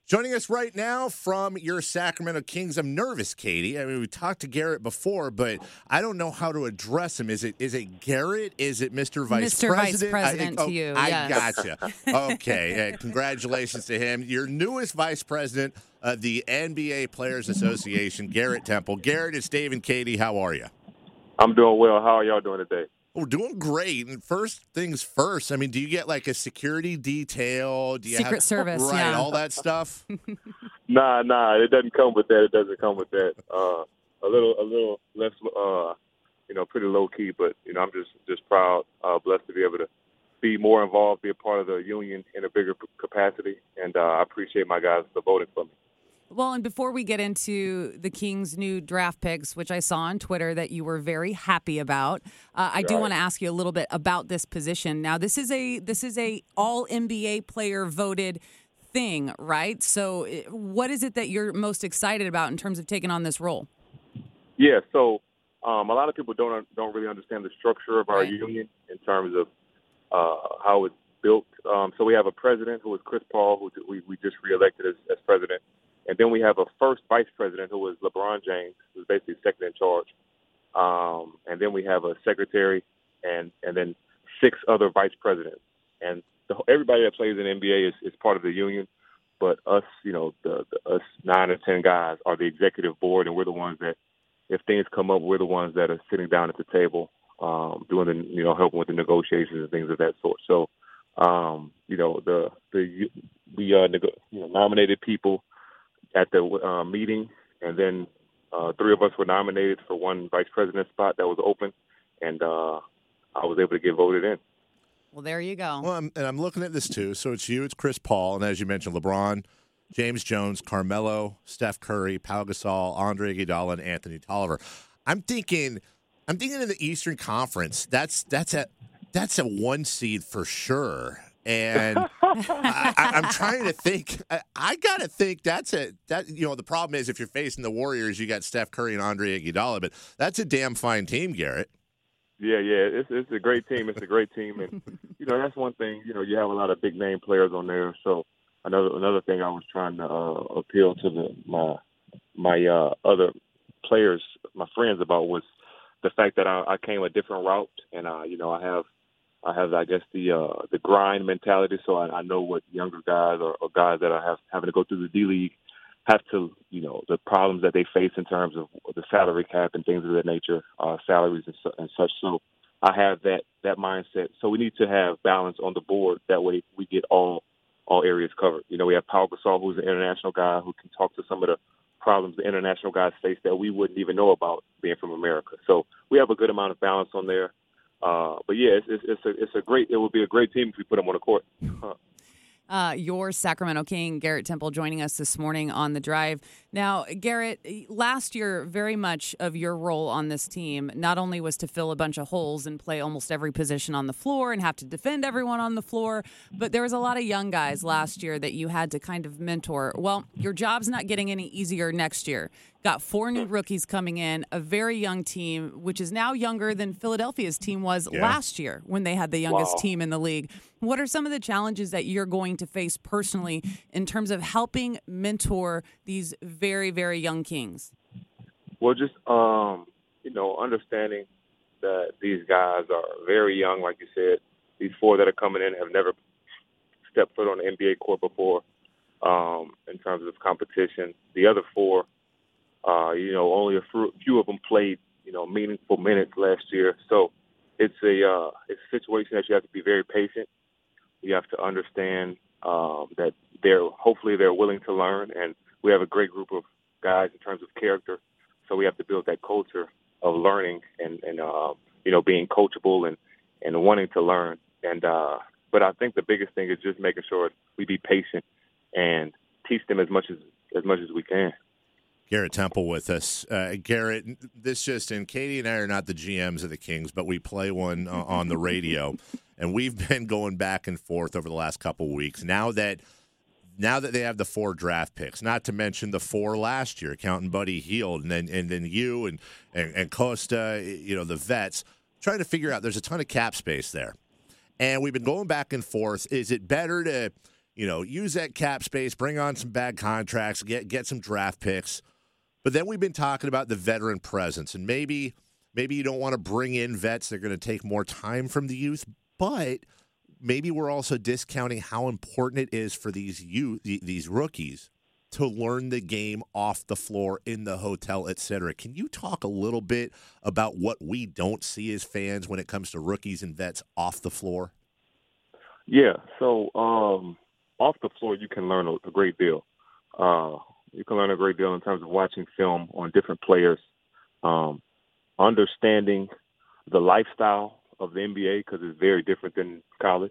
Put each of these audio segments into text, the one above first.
Joining us right now from your Sacramento Kings. I'm nervous, Katie. I mean, we talked to Garrett before, but I don't know how to address him. Is it Garrett? Is it Mr. Vice Mr. President? Vice President to you, I yes. gotcha. Okay. Congratulations to him. Your newest Vice President of the NBA Players Association, Garrett Temple. Garrett, it's Dave and Katie. How are you? I'm doing well. How are y'all doing today? We're doing great. And first things first, I mean, do you get like a security detail? Do you Secret Service, right, yeah. all that stuff? Nah, it doesn't come with that. A little less, pretty low key, but I'm just proud, blessed to be able to be more involved, be a part of the union in a bigger capacity, and I appreciate my guys for voting for me. Well, and before we get into the Kings' new draft picks, which I saw on Twitter that you were very happy about, I do want to ask you a little bit about this position. Now, this is a all NBA player voted thing, right? So, what is it that you're most excited about in terms of taking on this role? Yeah, so a lot of people don't really understand the structure of our union in terms of how it's built. So we have a president who is Chris Paul, who we just reelected as president. And then we have a first vice president who is LeBron James, who's basically second in charge. And then we have a secretary and then 6 other vice presidents. And everybody that plays in the NBA is part of the union. But us, us 9 or 10 guys are the executive board, and we're the ones that, if things come up, we're the ones that are sitting down at the table, doing helping with the negotiations and things of that sort. So, we nominated people at the meeting, and then 3 of us were nominated for one vice president spot that was open, and I was able to get voted in. Well, there you go. Well, I'm looking at this too. So it's you, it's Chris Paul, and as you mentioned, LeBron, James Jones, Carmelo, Steph Curry, Pau Gasol, Andre Iguodala, and Anthony Tolliver. I'm thinking in the Eastern Conference, that's a 1 seed for sure. And I'm trying to think. I gotta think the problem is if you're facing the Warriors, you got Steph Curry and Andre Iguodala, but that's a damn fine team, Garrett. Yeah, it's a great team. It's a great team, and that's one thing. You have a lot of big name players on there. So another thing I was trying to appeal to my other players, my friends, about was the fact that I came a different route, and I have, I guess, the grind mentality, so I know what younger guys or guys that are having to go through the D-League have to, the problems that they face in terms of the salary cap and things of that nature, salaries and such. So I have that mindset. So we need to have balance on the board. That way we get all areas covered. We have Pau Gasol, who's an international guy who can talk to some of the problems the international guys face that we wouldn't even know about being from America. So we have a good amount of balance on there. But yeah, it would be a great team if we put them on the court. Your Sacramento King, Garrett Temple, joining us this morning on The Drive. Now, Garrett, last year, very much of your role on this team not only was to fill a bunch of holes and play almost every position on the floor and have to defend everyone on the floor, but there was a lot of young guys last year that you had to kind of mentor. Well, your job's not getting any easier next year. Got 4 new rookies coming in, a very young team, which is now younger than Philadelphia's team was last year when they had the youngest team in the league. What are some of the challenges that you're going to face personally in terms of helping mentor these very, very young Kings? Well, just, understanding that these guys are very young, like you said. These 4 that are coming in have never stepped foot on the NBA court before in terms of competition. The other 4, only a few of them played, meaningful minutes last year. So it's a situation that you have to be very patient. You have to understand that they're willing to learn, and we have a great group of guys in terms of character. So we have to build that culture of learning and being coachable and wanting to learn. And but I think the biggest thing is just making sure we be patient and teach them as much as we can. Garrett Temple with us. Garrett, and Katie and I are not the GMs of the Kings, but we play one on the radio, and we've been going back and forth over the last couple of weeks. Now that they have the 4 draft picks, not to mention the 4 last year, counting Buddy Hield, and then you and Costa, the vets, trying to figure out there's a ton of cap space there. And we've been going back and forth. Is it better to use that cap space, bring on some bad contracts, get some draft picks. But then we've been talking about the veteran presence, and maybe you don't want to bring in vets that are going to take more time from the youth, but maybe we're also discounting how important it is for these rookies to learn the game off the floor, in the hotel, et cetera. Can you talk a little bit about what we don't see as fans when it comes to rookies and vets off the floor? Yeah, so off the floor you can learn a great deal. You can learn a great deal in terms of watching film on different players, understanding the lifestyle of the NBA because it's very different than college.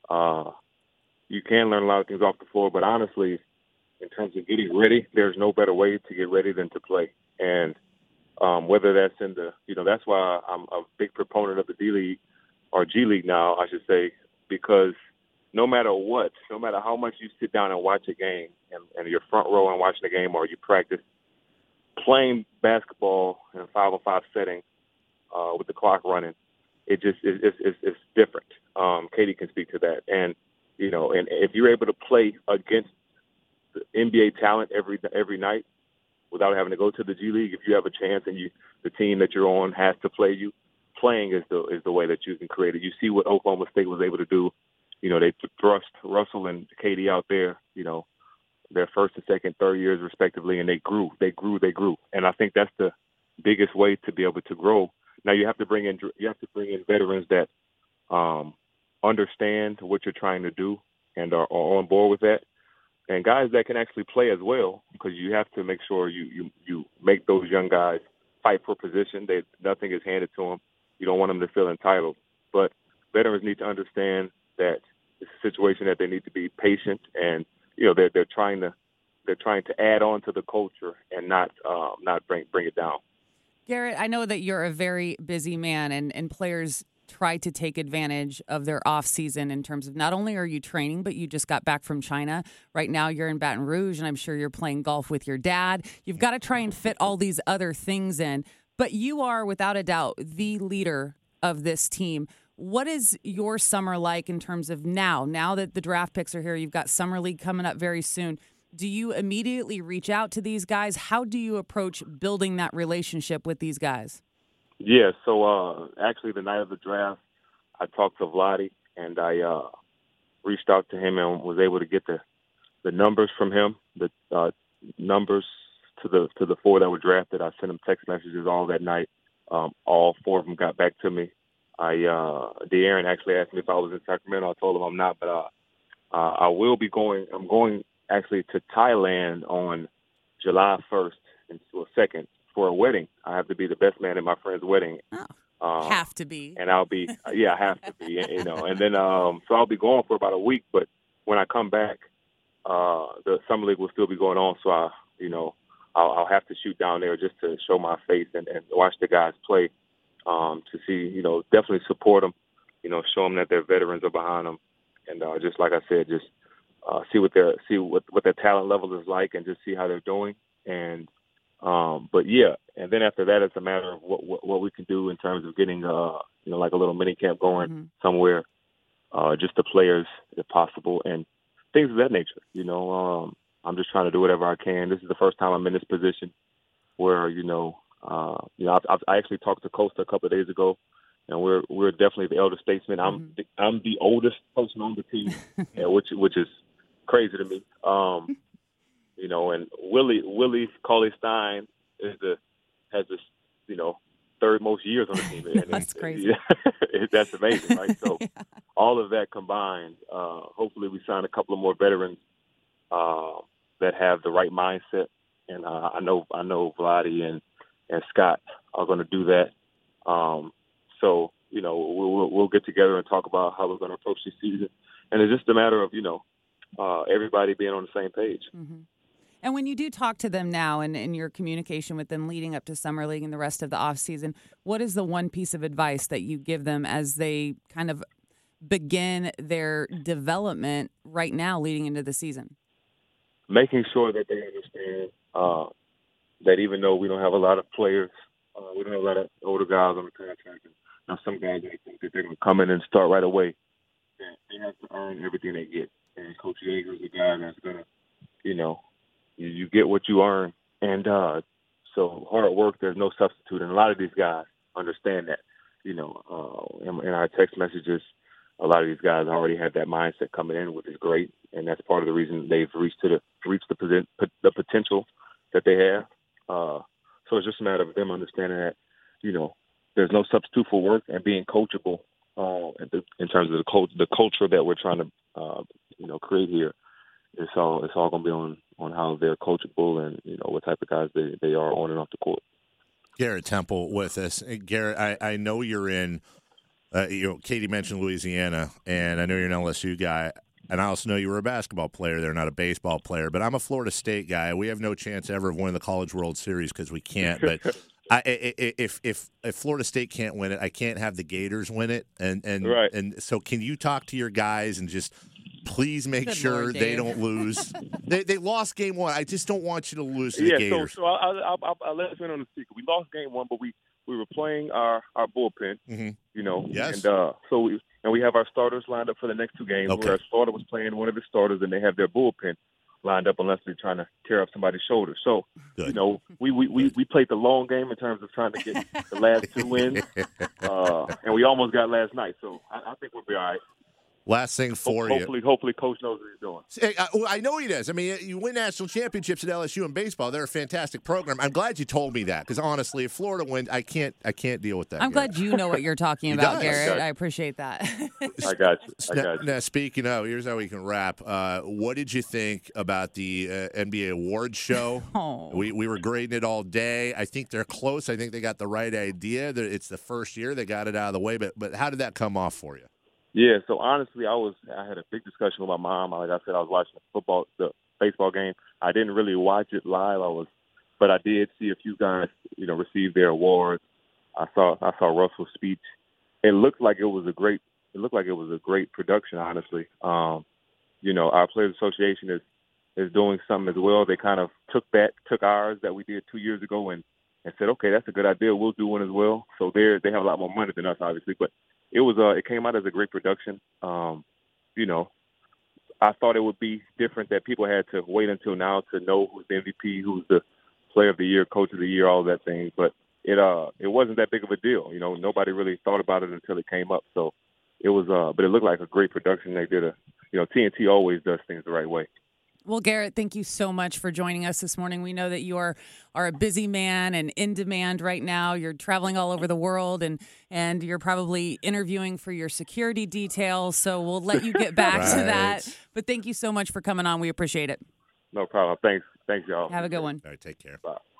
You can learn a lot of things off the floor, but honestly, in terms of getting ready, there's no better way to get ready than to play. And whether that's in that's why I'm a big proponent of the D League, or G League now, I should say, because no matter what, no matter how much you sit down and watch a game and you're front row and watching the game, or you practice, playing basketball in a 5-on-5 setting with the clock running, it's different. Katie can speak to that. And if you're able to play against the NBA talent every night without having to go to the G League, if you have a chance and the team that you're on has to play you, playing is the way that you can create it. You see what Oklahoma State was able to do. They thrust Russell and Katie out there, their first and second, third years respectively, and they grew. And I think that's the biggest way to be able to grow. Now you have to bring in veterans that understand what you're trying to do and are on board with that, and guys that can actually play as well, because you have to make sure you make those young guys fight for position. Nothing is handed to them. You don't want them to feel entitled. But veterans need to understand that it's a situation that they need to be patient, and they're trying to add on to the culture and not bring it down. Garrett, I know that you're a very busy man, and players try to take advantage of their off season in terms of not only are you training, but you just got back from China. Right now you're in Baton Rouge, and I'm sure you're playing golf with your dad. You've got to try and fit all these other things in. But you are, without a doubt, the leader of this team. What is your summer like in terms of now that the draft picks are here, you've got Summer League coming up very soon. Do you immediately reach out to these guys? How do you approach building that relationship with these guys? Yeah, so actually the night of the draft, I talked to Vlade, and I reached out to him and was able to get the numbers from him, the numbers to the four that were drafted. I sent him text messages all that night. All four of them got back to me. De'Aaron actually asked me if I was in Sacramento. I told him I'm not, but I will be going. I'm going actually to Thailand on July 1st and 2nd for a wedding. I have to be the best man at my friend's wedding. Have to be. And I'll be, I have to be, and then, so I'll be going for about a week, but when I come back, the Summer League will still be going on. So I'll have to shoot down there just to show my face and watch the guys play, to see, definitely support them, show them that their veterans are behind them. And just like I said, just see what their talent level is like, and just see how they're doing. And and then after that, it's a matter of what we can do in terms of getting like a little mini camp going somewhere, just the players if possible, and things of that nature. I'm just trying to do whatever I can. This is the first time I'm in this position where I actually talked to Costa a couple of days ago, and we're definitely the elder statesman. I'm the oldest person on the team, which is crazy to me. And Willie Cauley-Stein has this third most years on the team. And that's crazy. That's amazing, right? So all of that combined, hopefully we sign a couple of more veterans that have the right mindset. And I know Vlade and Scott are going to do that. So we'll get together and talk about how we're going to approach this season. And it's just a matter of everybody being on the same page. Mm-hmm. And when you do talk to them now and in your communication with them leading up to Summer League and the rest of the offseason, what is the one piece of advice that you give them as they kind of begin their development right now leading into the season? Making sure that they understand that even though we don't have a lot of players, we don't have a lot of older guys on the contract, and now some guys, they think that they're going to come in and start right away. They have to earn everything they get. and Coach Yeager's a guy that's gonna, you know, you get what you earn, and so hard work. There's no substitute, and a lot of these guys understand that. You know, in our text messages, a lot of these guys already have that mindset coming in, which is great, and that's part of the reason they've reached the potential that they have. So it's just a matter of them understanding that, you know, there's no substitute for work and being coachable in terms of the culture that we're trying to create here. It's all going to be on how they're coachable and, you know, what type of guys they are on and off the court. Garrett Temple with us. Garrett, I know you're in. Katie mentioned Louisiana, and I know you're an LSU guy. And I also know you were a basketball player there, not a baseball player. But I'm a Florida State guy. We have no chance ever of winning the College World Series because we can't. But if Florida State can't win it, I can't have the Gators win it. Right. And so can you talk to your guys and just please make Good sure Lord, they Dave. don't lose? They lost game one. I just don't want you to lose to the Gators. So I'll let us in on the secret. We lost game one, but we were playing our bullpen, Mm-hmm. you know. Yes. And we have our starters lined up for the next two games. Okay. Where our starter was playing one of the starters, and they have their bullpen lined up unless they're trying to tear up somebody's shoulder. So, Good. you know, we played the long game in terms of trying to get the last two wins, and we almost got last night. So I think we'll be all right. Last thing for you. Hopefully, Coach knows what he's doing. Hey, I know he does. I mean, you win national championships at LSU in baseball. They're a fantastic program. I'm glad you told me that because honestly, if Florida wins, I can't deal with that. I'm glad you know what you're talking He about, does. Garrett. Okay. I appreciate that. I got you. Now, speaking of, here's how we can wrap. What did you think about the NBA awards show? Oh. We were grading it all day. I think they're close. I think they got the right idea. It's the first year they got it out of the way. But how did that come off for you? Yeah, so honestly, I had a big discussion with my mom. Like I said, I was watching the baseball game. I didn't really watch it live. But I did see a few guys, you know, receive their awards. I saw Russell's speech. It looked like it was a great production. Honestly, you know, our Players Association is doing something as well. They kind of took ours that we did 2 years ago and said, okay, that's a good idea. We'll do one as well. So they have a lot more money than us, obviously, but. It came out as a great production. You know, I thought it would be different that people had to wait until now to know who's the MVP, who's the Player of the Year, Coach of the Year, all that thing. But it wasn't that big of a deal. You know, nobody really thought about it until it came up. So it was, but it looked like a great production. They did TNT always does things the right way. Well, Garrett, thank you so much for joining us this morning. We know that you are a busy man and in demand right now. You're traveling all over the world and you're probably interviewing for your security details. So we'll let you get back to that. But thank you so much for coming on. We appreciate it. No problem. Thanks, y'all. Have a good one. All right, take care. Bye.